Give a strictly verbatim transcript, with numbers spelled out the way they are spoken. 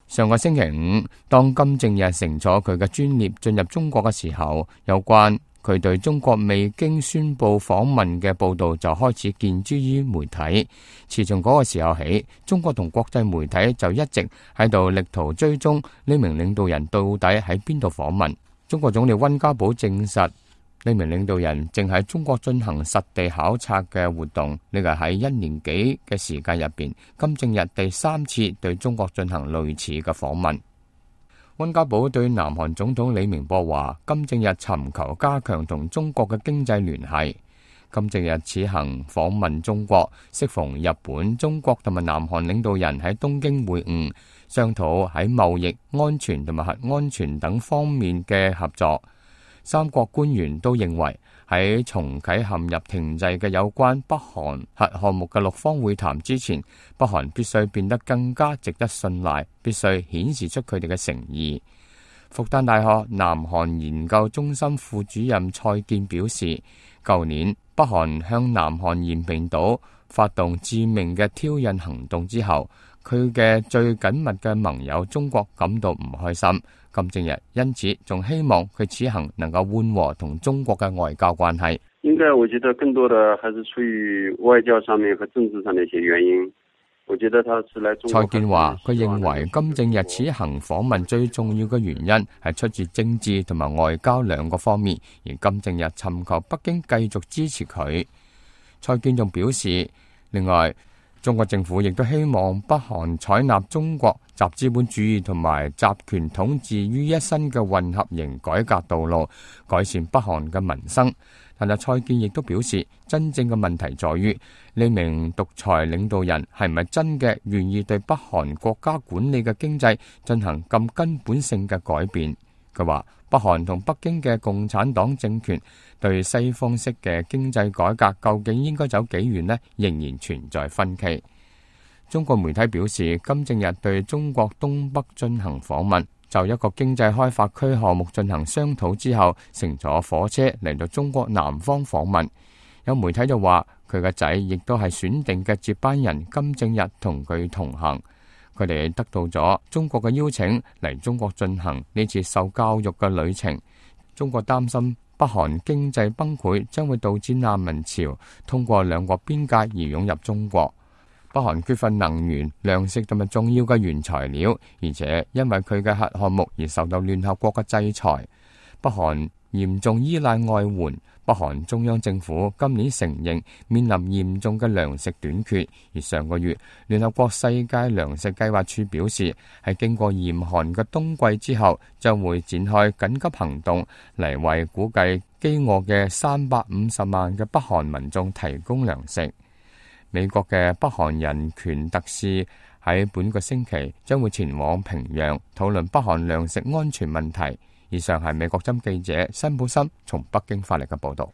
上個星期五，當金正日乘坐佢嘅專列進入中國嘅時候，有關佢對中國未經宣佈訪問嘅報導就開始見諸於媒體。自從嗰個時候起，中國同國際媒體就一直喺度力圖追蹤呢名領導人到底喺邊度訪問。中國總理溫家寶證實，呢名領導人正喺中國進行實地考察嘅活動。呢個喺一年幾嘅時間入邊，金正日第三次對中國進行類似嘅訪問。溫家寶對南韓總統李明博話，金正日尋求加強同中國嘅經濟聯繫。金正日此行訪問中國，適逢日本、中國同埋南韓領導人喺東京會晤，商討喺貿易、安全同埋核安全等方面嘅合作。三國官員都認為，喺重啟陷入停滯嘅有關北韓核項目嘅六方會談之前，北韓必須變得更加值得信賴，必須顯示出佢哋嘅誠意。復旦大學南韓研究中心副主任蔡健表示，舊年北韓向南韓延坪島發動致命嘅挑釁行動之後，佢嘅最緊密嘅盟友中國感到唔開心。金正日因此仲希望佢此行能夠緩和同中國嘅外交關係。 應該我覺得更多的還是出於外交上面和政治上的一些原因。我覺得他是來中國。 蔡健話，佢認為金正日此行訪問最重要嘅原因係出自政治同埋外交兩個方面，而金正日尋求北京繼續支持佢。蔡健仲表示，另外中國政府亦都希望北韓採納中國集資本主義同埋集權統治於一身嘅混合型改革道路，改善北韓嘅民生。但係蔡健亦都表示，真正嘅問題在於呢名獨裁領導人係唔係真嘅願意對北韓國家管理嘅經濟進行咁根本性嘅改變。佢話，北韓同北京嘅共產黨政權對西方式嘅經濟改革究竟應該走幾遠呢？仍然存在分歧。中國媒體表示，金正日對中國東北進行訪問，就一個經濟開發區項目進行商討之後，乘坐火車嚟到中國南方訪問。有媒體就話，佢嘅仔亦都係選定嘅接班人金正日同佢同行。佢哋得到咗中國嘅邀請嚟中國進行呢次受教育嘅旅程。中國擔心北韓經濟崩潰將會導致難民潮通過兩國邊界而湧入中國。北韓缺乏能源、糧食同埋重要嘅原材料，而且因為佢嘅核項目而受到聯合國嘅制裁。北韓嚴重依賴外援。北韓中央政府今年承認面臨嚴重嘅糧食短缺，而上個月聯合國世界糧食計劃署表示，喺經過嚴寒嘅冬季之後，將會展開緊急行動嚟為估計飢餓嘅三百五十萬嘅北韓民眾提供糧食。美國嘅北韓人權特使喺本個星期將會前往平壤討論北韓糧食安全問題。以上係美國針記者辛普森從北京發嚟嘅報道。